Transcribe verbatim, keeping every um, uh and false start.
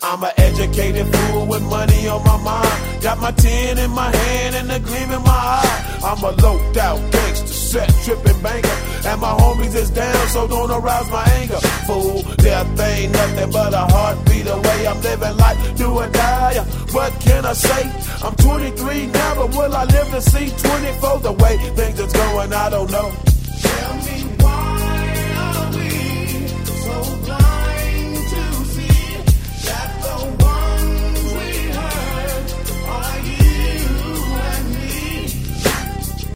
I'm an educated fool with money on my mind. Got my tin in my hand and a gleam in my eye. I'm a loped out gangster, set tripping banker, and my homies is down, so don't arouse my anger. Fool, death ain't nothing but a heartbeat away. I'm living life, do or die. What can I say? I'm twenty-three now, but will I live to see twenty-four? The way things is going, I don't know.